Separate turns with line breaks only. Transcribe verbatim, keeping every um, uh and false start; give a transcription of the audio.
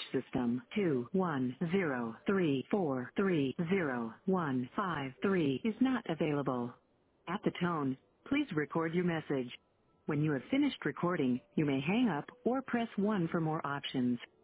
system. two one zero three four three zero one five three is not available. At the tone, please record your message. When you have finished recording, you may hang up or press one for more options.